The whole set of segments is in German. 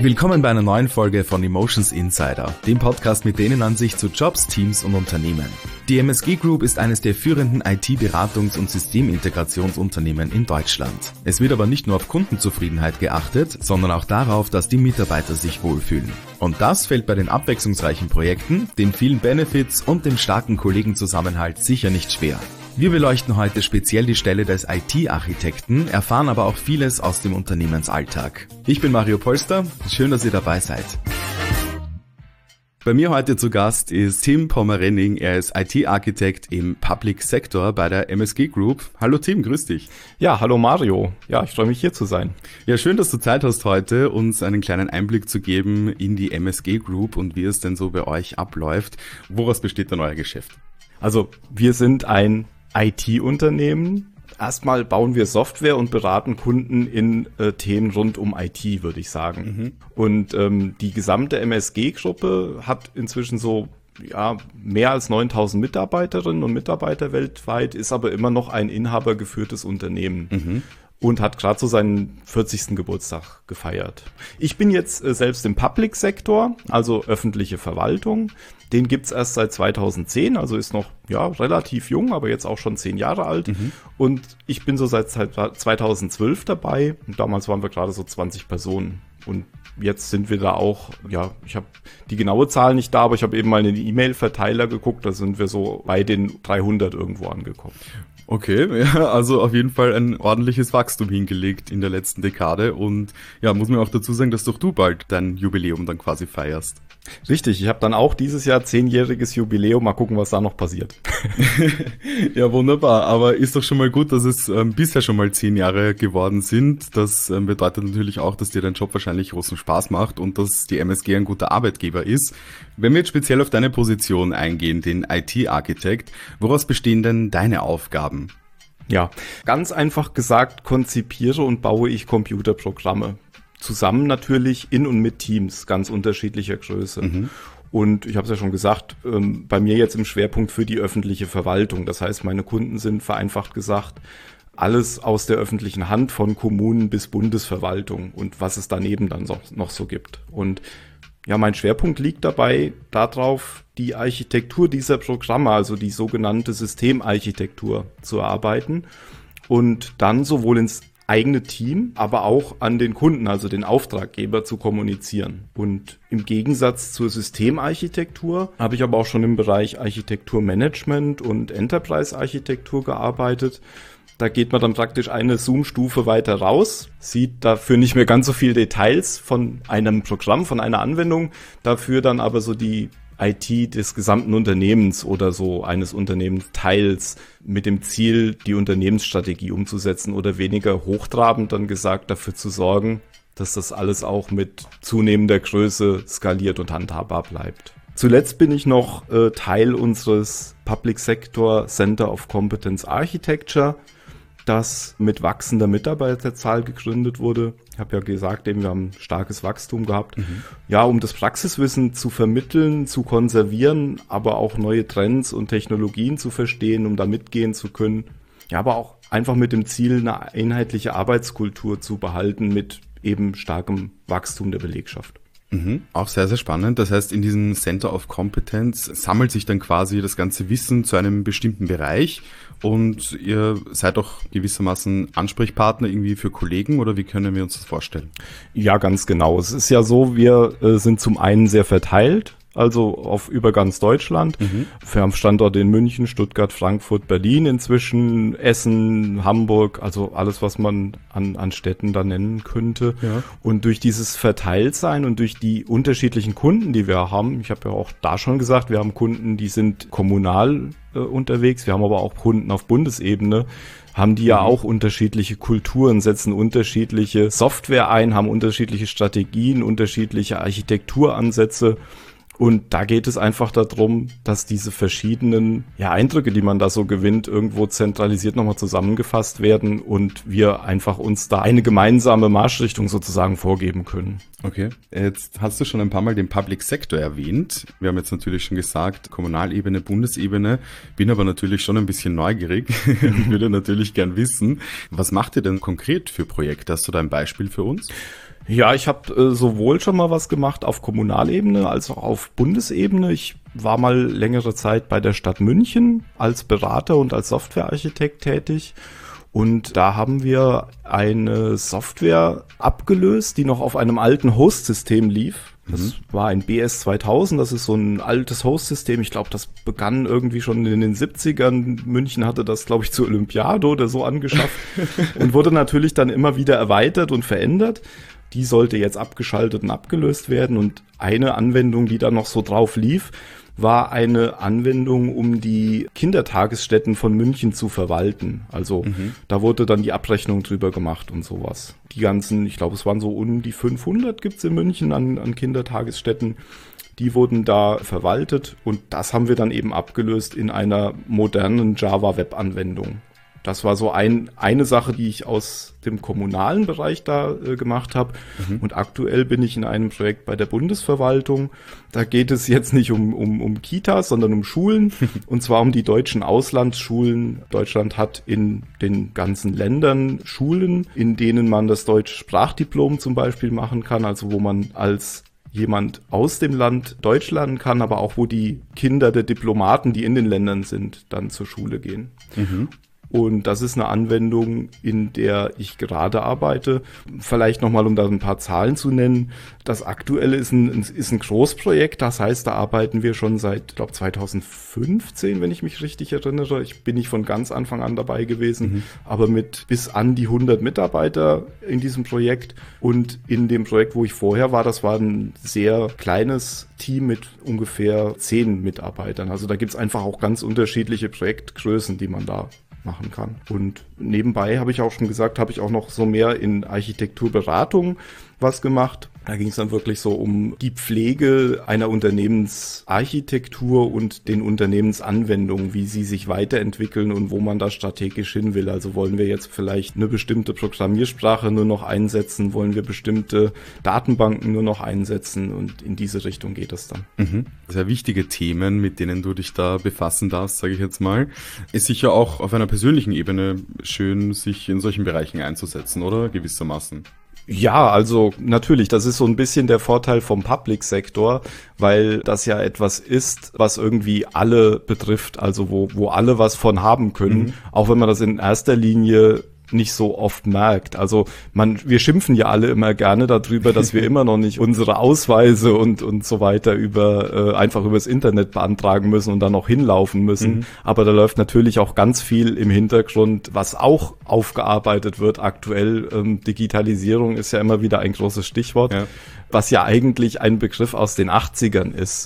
Willkommen bei einer neuen Folge von Emotions Insider, dem Podcast mit der Innenansicht zu Jobs, Teams und Unternehmen. Die MSG Group ist eines der führenden IT-Beratungs- und Systemintegrationsunternehmen in Deutschland. Es wird aber nicht nur auf Kundenzufriedenheit geachtet, sondern auch darauf, dass die Mitarbeiter sich wohlfühlen. Und das fällt bei den abwechslungsreichen Projekten, den vielen Benefits und dem starken Kollegenzusammenhalt sicher nicht schwer. Wir beleuchten heute speziell die Stelle des IT-Architekten, erfahren aber auch vieles aus dem Unternehmensalltag. Ich bin Mario Polster, schön, dass ihr dabei seid. Bei mir heute zu Gast ist Tim Pommerenning, er ist IT-Architekt im Public Sector bei der MSG Group. Hallo Tim, grüß dich. Ja, hallo Mario. Ja, ich freue mich hier zu sein. Ja, schön, dass du Zeit hast heute, uns einen kleinen Einblick zu geben in die MSG Group und wie es denn so bei euch abläuft. Woraus besteht denn euer Geschäft? Also, wir sind ein IT-Unternehmen. Erstmal bauen wir Software und beraten Kunden in Themen rund um IT, würde ich sagen. Und die gesamte MSG-Gruppe hat inzwischen so mehr als 9.000 Mitarbeiterinnen und Mitarbeiter weltweit, ist aber immer noch ein inhabergeführtes Unternehmen. Und hat gerade so seinen 40. Geburtstag gefeiert. Ich bin jetzt selbst im Public Sektor, also öffentliche Verwaltung. Den gibt's erst seit 2010, also ist noch relativ jung, aber jetzt auch schon 10 Jahre alt. Und ich bin so seit 2012 dabei. Und damals waren wir gerade so 20 Personen. Und jetzt sind wir da auch, ich habe die genaue Zahl nicht da, aber ich habe eben mal in den E-Mail-Verteiler geguckt, da sind wir so bei den 300 irgendwo angekommen. Okay, ja, also auf jeden Fall ein ordentliches Wachstum hingelegt in der letzten Dekade und ja, muss man auch dazu sagen, dass doch du bald dein Jubiläum dann quasi feierst. Richtig, ich habe dann auch dieses Jahr 10-jähriges Jubiläum, mal gucken, was da noch passiert. Ja, wunderbar, aber ist doch schon mal gut, dass es bisher schon mal 10 Jahre geworden sind. Das bedeutet natürlich auch, dass dir dein Job wahrscheinlich großen Spaß macht und dass die MSG ein guter Arbeitgeber ist. Wenn wir jetzt speziell auf deine Position eingehen, den IT-Architekt, woraus bestehen denn deine Aufgaben? Ja, ganz einfach gesagt, konzipiere und baue ich Computerprogramme. Zusammen natürlich in und mit Teams ganz unterschiedlicher Größe. Und ich habe es ja schon gesagt, bei mir jetzt im Schwerpunkt für die öffentliche Verwaltung. Das heißt, meine Kunden sind vereinfacht gesagt alles aus der öffentlichen Hand von Kommunen bis Bundesverwaltung und was es daneben dann noch so gibt. Und ja, mein Schwerpunkt liegt dabei darauf, die Architektur dieser Programme, also die sogenannte Systemarchitektur, zu erarbeiten und dann sowohl ins eigene Team, aber auch an den Kunden, also den Auftraggeber, zu kommunizieren. Und im Gegensatz zur Systemarchitektur habe ich aber auch schon im Bereich Architekturmanagement und Enterprise-Architektur gearbeitet. Da geht man dann praktisch eine Zoom-Stufe weiter raus, sieht dafür nicht mehr ganz so viele Details von einem Programm, von einer Anwendung, dafür dann aber so die IT des gesamten Unternehmens oder so eines Unternehmensteils mit dem Ziel, die Unternehmensstrategie umzusetzen oder weniger hochtrabend dann gesagt, dafür zu sorgen, dass das alles auch mit zunehmender Größe skaliert und handhabbar bleibt. Zuletzt bin ich noch Teil unseres Public Sector Center of Competence Architecture, das mit wachsender Mitarbeiterzahl gegründet wurde. Ich habe ja gesagt, wir haben starkes Wachstum gehabt. Ja, um das Praxiswissen zu vermitteln, zu konservieren, aber auch neue Trends und Technologien zu verstehen, um da mitgehen zu können. Ja, aber auch einfach mit dem Ziel, eine einheitliche Arbeitskultur zu behalten mit eben starkem Wachstum der Belegschaft. Auch sehr, sehr spannend. Das heißt, in diesem Center of Competence sammelt sich dann quasi das ganze Wissen zu einem bestimmten Bereich und ihr seid auch gewissermaßen Ansprechpartner irgendwie für Kollegen oder wie können wir uns das vorstellen? Ja, ganz genau. Es ist ja so, wir sind zum einen sehr verteilt, also über ganz Deutschland. Wir haben Standorte in München, Stuttgart, Frankfurt, Berlin inzwischen, Essen, Hamburg, also alles, was man an Städten da nennen könnte. Ja. Und durch dieses Verteiltsein und durch die unterschiedlichen Kunden, die wir haben, ich habe ja auch da schon gesagt, wir haben Kunden, die sind kommunal unterwegs, wir haben aber auch Kunden auf Bundesebene, haben die ja auch unterschiedliche Kulturen, setzen unterschiedliche Software ein, haben unterschiedliche Strategien, unterschiedliche Architekturansätze. Und da geht es einfach darum, dass diese verschiedenen Eindrücke, die man da so gewinnt, irgendwo zentralisiert nochmal zusammengefasst werden und wir einfach uns da eine gemeinsame Marschrichtung sozusagen vorgeben können. Okay, jetzt hast du schon ein paar Mal den Public Sector erwähnt. Wir haben jetzt natürlich schon gesagt, Kommunalebene, Bundesebene. Bin aber natürlich schon ein bisschen neugierig. Würde natürlich gern wissen, was macht ihr denn konkret für Projekte? Hast du da ein Beispiel für uns? Ja, ich habe sowohl schon mal was gemacht auf Kommunalebene als auch auf Bundesebene. Ich war mal längere Zeit bei der Stadt München als Berater und als Softwarearchitekt tätig. Und da haben wir eine Software abgelöst, die noch auf einem alten Host-System lief. Das war ein BS 2000, das ist so ein altes Host-System. Ich glaube, das begann irgendwie schon in den 70ern. München hatte das, glaube ich, zur Olympiade oder so angeschafft und wurde natürlich dann immer wieder erweitert und verändert. Die sollte jetzt abgeschaltet und abgelöst werden. Und eine Anwendung, die da noch so drauf lief, war eine Anwendung, um die Kindertagesstätten von München zu verwalten. Also da wurde dann die Abrechnung drüber gemacht und sowas. Die ganzen, ich glaube, es waren so um die 500 gibt's in München an Kindertagesstätten. Die wurden da verwaltet und das haben wir dann eben abgelöst in einer modernen Java-Web-Anwendung. Das war so eine Sache, die ich aus dem kommunalen Bereich da gemacht habe. Und aktuell bin ich in einem Projekt bei der Bundesverwaltung. Da geht es jetzt nicht um Kitas, sondern um Schulen. Und zwar um die deutschen Auslandsschulen. Deutschland hat in den ganzen Ländern Schulen, in denen man das deutsche Sprachdiplom zum Beispiel machen kann. Also wo man als jemand aus dem Land Deutsch lernen kann, aber auch wo die Kinder der Diplomaten, die in den Ländern sind, dann zur Schule gehen. Und das ist eine Anwendung, in der ich gerade arbeite. Vielleicht nochmal, um da ein paar Zahlen zu nennen. Das aktuelle ist ein Großprojekt. Das heißt, da arbeiten wir schon seit, glaube 2015, wenn ich mich richtig erinnere. Ich bin nicht von ganz Anfang an dabei gewesen, aber mit bis an die 100 Mitarbeiter in diesem Projekt. Und in dem Projekt, wo ich vorher war, das war ein sehr kleines Team mit ungefähr 10 Mitarbeitern. Also da gibt's einfach auch ganz unterschiedliche Projektgrößen, die man da machen kann. Und nebenbei habe ich auch schon gesagt, habe ich auch noch so mehr in Architekturberatung was gemacht. Da ging es dann wirklich so um die Pflege einer Unternehmensarchitektur und den Unternehmensanwendungen, wie sie sich weiterentwickeln und wo man da strategisch hin will. Also wollen wir jetzt vielleicht eine bestimmte Programmiersprache nur noch einsetzen, wollen wir bestimmte Datenbanken nur noch einsetzen und in diese Richtung geht es dann. Sehr wichtige Themen, mit denen du dich da befassen darfst, sage ich jetzt mal. Ist sicher auch auf einer persönlichen Ebene schön, sich in solchen Bereichen einzusetzen, oder? Gewissermaßen. Ja, also natürlich, das ist so ein bisschen der Vorteil vom Public-Sektor, weil das ja etwas ist, was irgendwie alle betrifft, also wo alle was von haben können, auch wenn man das in erster Linie nicht so oft merkt. Also wir schimpfen ja alle immer gerne darüber, dass wir immer noch nicht unsere Ausweise und so weiter einfach übers Internet beantragen müssen und dann noch hinlaufen müssen. Aber da läuft natürlich auch ganz viel im Hintergrund, was auch aufgearbeitet wird aktuell. Digitalisierung ist ja immer wieder ein großes Stichwort. Ja. Was ja eigentlich ein Begriff aus den 80ern ist,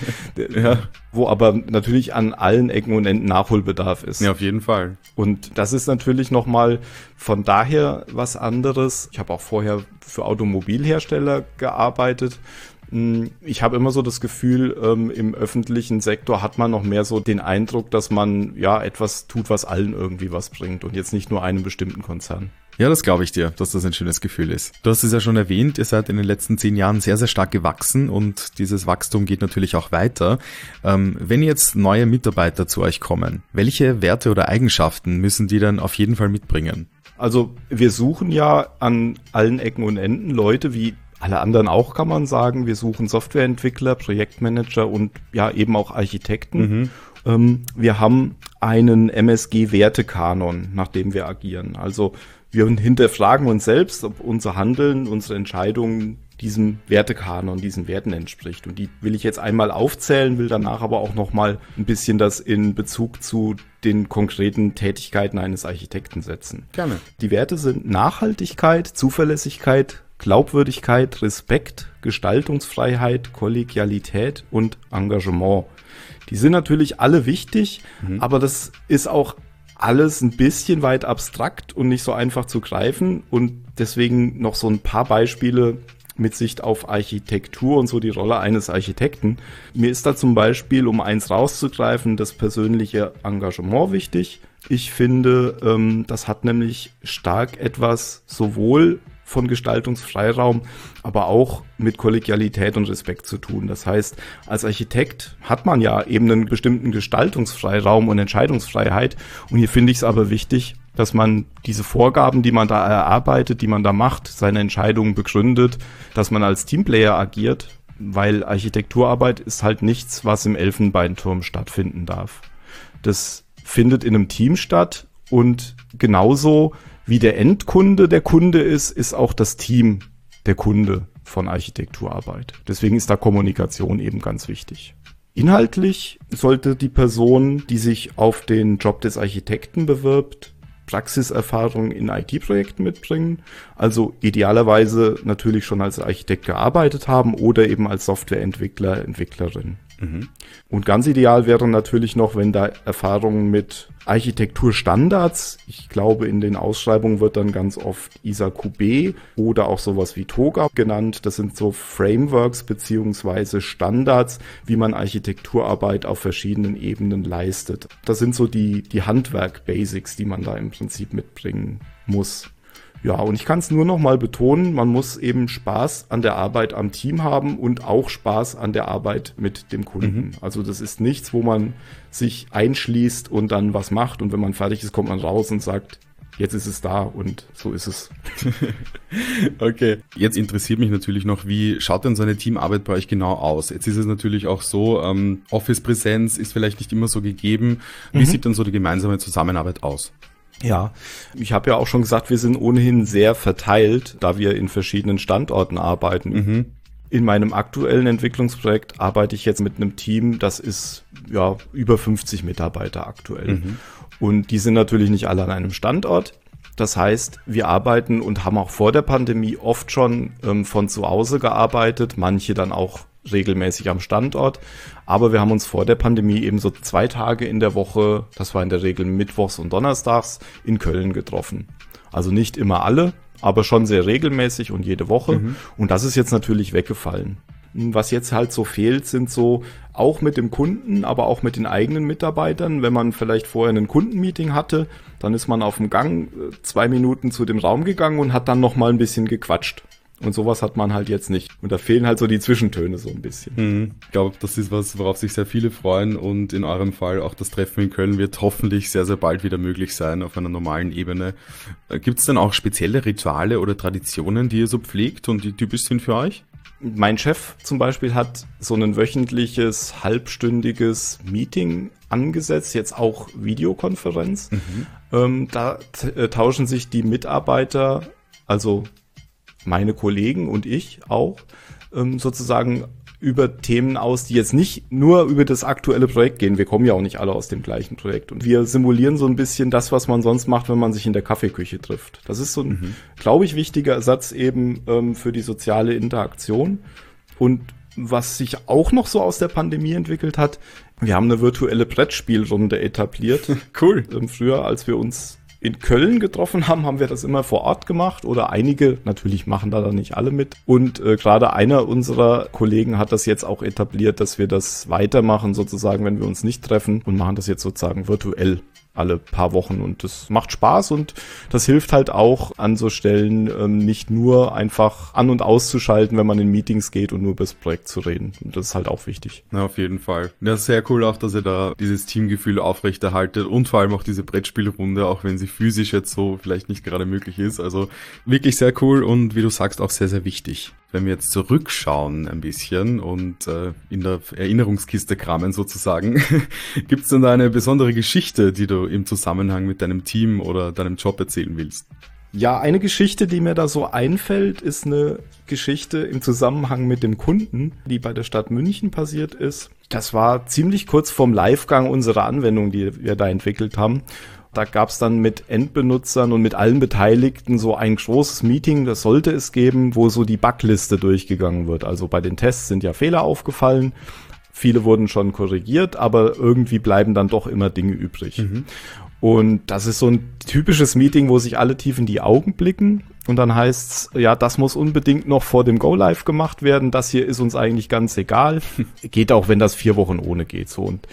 ja, wo aber natürlich an allen Ecken und Enden Nachholbedarf ist. Ja, auf jeden Fall. Und das ist natürlich nochmal von daher was anderes. Ich habe auch vorher für Automobilhersteller gearbeitet. Ich habe immer so das Gefühl, im öffentlichen Sektor hat man noch mehr so den Eindruck, dass man ja etwas tut, was allen irgendwie was bringt und jetzt nicht nur einem bestimmten Konzern. Ja, das glaube ich dir, dass das ein schönes Gefühl ist. Du hast es ja schon erwähnt, ihr seid in den letzten 10 Jahren sehr, sehr stark gewachsen und dieses Wachstum geht natürlich auch weiter. Wenn jetzt neue Mitarbeiter zu euch kommen, welche Werte oder Eigenschaften müssen die dann auf jeden Fall mitbringen? Also wir suchen ja an allen Ecken und Enden Leute wie alle anderen auch, kann man sagen. Wir suchen Softwareentwickler, Projektmanager und ja eben auch Architekten. Wir haben einen MSG-Wertekanon, nach dem wir agieren. Also wir hinterfragen uns selbst, ob unser Handeln, unsere Entscheidungen diesem Wertekanon, diesen Werten entspricht. Und die will ich jetzt einmal aufzählen, will danach aber auch nochmal ein bisschen das in Bezug zu den konkreten Tätigkeiten eines Architekten setzen. Gerne. Die Werte sind Nachhaltigkeit, Zuverlässigkeit, Glaubwürdigkeit, Respekt, Gestaltungsfreiheit, Kollegialität und Engagement. Die sind natürlich alle wichtig, aber das ist auch alles ein bisschen weit abstrakt und nicht so einfach zu greifen und deswegen noch so ein paar Beispiele mit Sicht auf Architektur und so die Rolle eines Architekten. Mir ist da zum Beispiel, um eins rauszugreifen, das persönliche Engagement wichtig. Ich finde, das hat nämlich stark etwas sowohl von Gestaltungsfreiraum, aber auch mit Kollegialität und Respekt zu tun. Das heißt, als Architekt hat man ja eben einen bestimmten Gestaltungsfreiraum und Entscheidungsfreiheit. Und hier finde ich es aber wichtig, dass man diese Vorgaben, die man da erarbeitet, die man da macht, seine Entscheidungen begründet, dass man als Teamplayer agiert, weil Architekturarbeit ist halt nichts, was im Elfenbeinturm stattfinden darf. Das findet in einem Team statt und genauso wie der Endkunde der Kunde ist auch das Team der Kunde von Architekturarbeit. Deswegen ist da Kommunikation eben ganz wichtig. Inhaltlich sollte die Person, die sich auf den Job des Architekten bewirbt, Praxiserfahrung in IT-Projekten mitbringen, also idealerweise natürlich schon als Architekt gearbeitet haben oder eben als Softwareentwickler, Entwicklerin. Und ganz ideal wäre natürlich noch, wenn da Erfahrungen mit Architekturstandards, ich glaube in den Ausschreibungen wird dann ganz oft ISA-QB oder auch sowas wie TOGA genannt. Das sind so Frameworks beziehungsweise Standards, wie man Architekturarbeit auf verschiedenen Ebenen leistet. Das sind so die Handwerk-Basics, die man da im Prinzip mitbringen muss. Ja, und ich kann es nur noch mal betonen, man muss eben Spaß an der Arbeit am Team haben und auch Spaß an der Arbeit mit dem Kunden. Also das ist nichts, wo man sich einschließt und dann was macht und wenn man fertig ist, kommt man raus und sagt, jetzt ist es da und so ist es. Okay. Jetzt interessiert mich natürlich noch, wie schaut denn so eine Teamarbeit bei euch genau aus? Jetzt ist es natürlich auch so, Office-Präsenz ist vielleicht nicht immer so gegeben. Wie sieht denn so die gemeinsame Zusammenarbeit aus? Ja, ich habe ja auch schon gesagt, wir sind ohnehin sehr verteilt, da wir in verschiedenen Standorten arbeiten. In meinem aktuellen Entwicklungsprojekt arbeite ich jetzt mit einem Team, das ist ja über 50 Mitarbeiter aktuell. Und die sind natürlich nicht alle an einem Standort. Das heißt, wir arbeiten und haben auch vor der Pandemie oft schon von zu Hause gearbeitet, manche dann auch regelmäßig am Standort. Aber wir haben uns vor der Pandemie eben so 2 Tage in der Woche, das war in der Regel mittwochs und donnerstags, in Köln getroffen. Also nicht immer alle, aber schon sehr regelmäßig und jede Woche. Und das ist jetzt natürlich weggefallen. Was jetzt halt so fehlt, sind so auch mit dem Kunden, aber auch mit den eigenen Mitarbeitern. Wenn man vielleicht vorher ein Kundenmeeting hatte, dann ist man auf dem Gang 2 Minuten zu dem Raum gegangen und hat dann noch mal ein bisschen gequatscht. Und sowas hat man halt jetzt nicht. Und da fehlen halt so die Zwischentöne so ein bisschen. Ich glaube, das ist was, worauf sich sehr viele freuen. Und in eurem Fall auch das Treffen in Köln wird hoffentlich sehr, sehr bald wieder möglich sein auf einer normalen Ebene. Gibt es denn auch spezielle Rituale oder Traditionen, die ihr so pflegt und die typisch sind für euch? Mein Chef zum Beispiel hat so ein wöchentliches, halbstündiges Meeting angesetzt, jetzt auch Videokonferenz. Da tauschen sich die Mitarbeiter, also meine Kollegen und ich auch, sozusagen über Themen aus, die jetzt nicht nur über das aktuelle Projekt gehen. Wir kommen ja auch nicht alle aus dem gleichen Projekt. Und wir simulieren so ein bisschen das, was man sonst macht, wenn man sich in der Kaffeeküche trifft. Das ist so ein, glaube ich, wichtiger Ersatz eben für die soziale Interaktion. Und was sich auch noch so aus der Pandemie entwickelt hat, wir haben eine virtuelle Brettspielrunde etabliert. Cool. Früher, als wir uns in Köln getroffen haben, haben wir das immer vor Ort gemacht oder einige, natürlich machen da dann nicht alle mit. Und gerade einer unserer Kollegen hat das jetzt auch etabliert, dass wir das weitermachen sozusagen, wenn wir uns nicht treffen und machen das jetzt sozusagen virtuell alle paar Wochen und das macht Spaß und das hilft halt auch an so Stellen nicht nur einfach an- und auszuschalten, wenn man in Meetings geht und nur über das Projekt zu reden. Und das ist halt auch wichtig. Na, auf jeden Fall. Ja, sehr cool auch, dass ihr da dieses Teamgefühl aufrechterhaltet und vor allem auch diese Brettspielrunde, auch wenn sie physisch jetzt so vielleicht nicht gerade möglich ist. Also wirklich sehr cool und wie du sagst, auch sehr, sehr wichtig. Wenn wir jetzt zurückschauen ein bisschen und in der Erinnerungskiste kramen sozusagen, gibt es denn da eine besondere Geschichte, die du im Zusammenhang mit deinem Team oder deinem Job erzählen willst? Ja, eine Geschichte, die mir da so einfällt, ist eine Geschichte im Zusammenhang mit dem Kunden, die bei der Stadt München passiert ist. Das war ziemlich kurz vorm Livegang unserer Anwendung, die wir da entwickelt haben. Da gab es dann mit Endbenutzern und mit allen Beteiligten so ein großes Meeting, das sollte es geben, wo so die Bugliste durchgegangen wird. Also bei den Tests sind ja Fehler aufgefallen, viele wurden schon korrigiert, aber irgendwie bleiben dann doch immer Dinge übrig. Und das ist so ein typisches Meeting, wo sich alle tief in die Augen blicken und dann heißt's, ja, das muss unbedingt noch vor dem Go-Live gemacht werden, das hier ist uns eigentlich ganz egal. Geht auch, wenn das 4 Wochen ohne geht, so. Und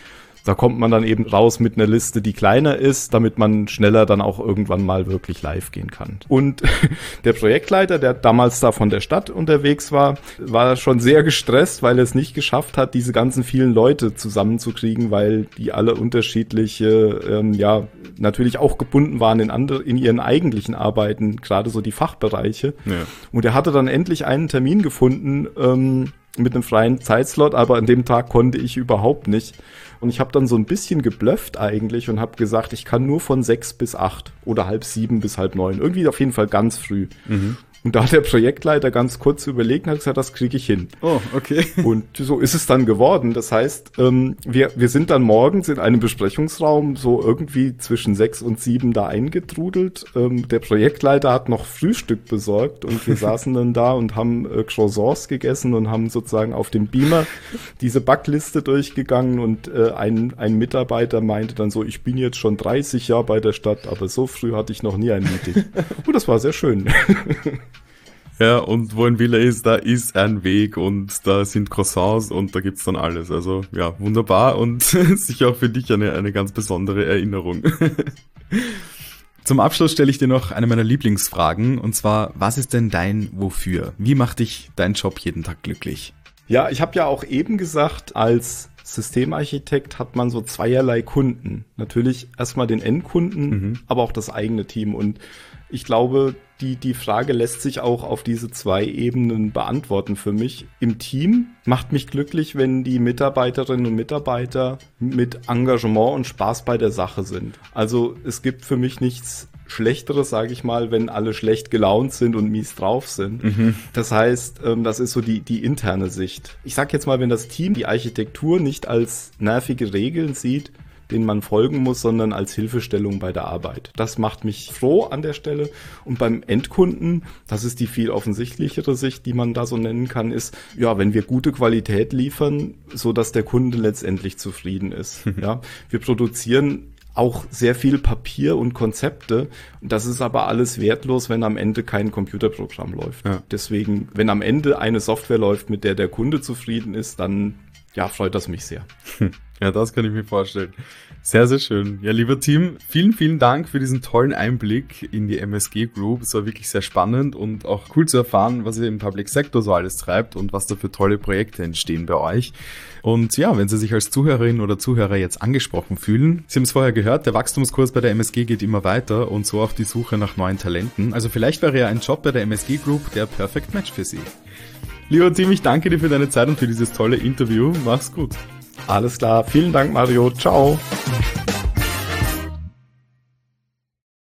Da kommt man dann eben raus mit einer Liste, die kleiner ist, damit man schneller dann auch irgendwann mal wirklich live gehen kann. Und der Projektleiter, der damals da von der Stadt unterwegs war schon sehr gestresst, weil er es nicht geschafft hat, diese ganzen vielen Leute zusammenzukriegen, weil die alle unterschiedliche, natürlich auch gebunden waren in ihren eigentlichen Arbeiten, gerade so die Fachbereiche. Ja. Und er hatte dann endlich einen Termin gefunden, mit einem freien Zeitslot, aber an dem Tag konnte ich überhaupt nicht. Und ich habe dann so ein bisschen geblufft eigentlich und habe gesagt, ich kann nur von 6 bis 8 oder 6:30 bis 8:30. Irgendwie auf jeden Fall ganz früh. Mhm. Und da hat der Projektleiter ganz kurz überlegt und hat gesagt, das kriege ich hin. Oh, okay. Und so ist es dann geworden. Das heißt, wir sind dann morgens in einem Besprechungsraum so irgendwie zwischen 6 und 7 da eingetrudelt. Der Projektleiter hat noch Frühstück besorgt und wir saßen dann da und haben Croissants gegessen und haben sozusagen auf dem Beamer diese Backliste durchgegangen und ein Mitarbeiter meinte dann so, ich bin jetzt schon 30 Jahre bei der Stadt, aber so früh hatte ich noch nie ein Meeting. Und das war sehr schön. Ja, und wo ein Wille ist, da ist ein Weg und da sind Croissants und da gibt's dann alles. Also ja, wunderbar und sicher auch für dich eine ganz besondere Erinnerung. Zum Abschluss stelle ich dir noch eine meiner Lieblingsfragen und zwar, was ist denn dein Wofür? Wie macht dich dein Job jeden Tag glücklich? Ja, ich habe ja auch eben gesagt, als Systemarchitekt hat man so zweierlei Kunden. Natürlich erstmal den Endkunden, aber auch das eigene Team. Und ich glaube, die Frage lässt sich auch auf diese 2 Ebenen beantworten für mich. Im Team macht mich glücklich, wenn die Mitarbeiterinnen und Mitarbeiter mit Engagement und Spaß bei der Sache sind. Also es gibt für mich nichts Schlechteres, sage ich mal, wenn alle schlecht gelaunt sind und mies drauf sind. Das heißt, das ist so die interne Sicht. Ich sage jetzt mal, wenn das Team die Architektur nicht als nervige Regeln sieht, denen man folgen muss, sondern als Hilfestellung bei der Arbeit. Das macht mich froh an der Stelle. Und beim Endkunden, das ist die viel offensichtlichere Sicht, die man da so nennen kann, ist, ja, wenn wir gute Qualität liefern, so dass der Kunde letztendlich zufrieden ist. Ja, wir produzieren auch sehr viel Papier und Konzepte. Das ist aber alles wertlos, wenn am Ende kein Computerprogramm läuft. Ja. Deswegen, wenn am Ende eine Software läuft, mit der Gkunde zufrieden ist, dann ja, freut das mich sehr. Ja, das kann ich mir vorstellen. Sehr, sehr schön. Ja, lieber Team, vielen, vielen Dank für diesen tollen Einblick in die MSG Group. Es war wirklich sehr spannend und auch cool zu erfahren, was ihr im Public Sector so alles treibt und was da für tolle Projekte entstehen bei euch. Und ja, wenn Sie sich als Zuhörerin oder Zuhörer jetzt angesprochen fühlen, Sie haben es vorher gehört, der Wachstumskurs bei der MSG geht immer weiter und so auch die Suche nach neuen Talenten. Also vielleicht wäre ja ein Job bei der MSG Group der Perfect Match für Sie. Lieber Team, ich danke dir für deine Zeit und für dieses tolle Interview. Mach's gut. Alles klar. Vielen Dank, Mario. Ciao.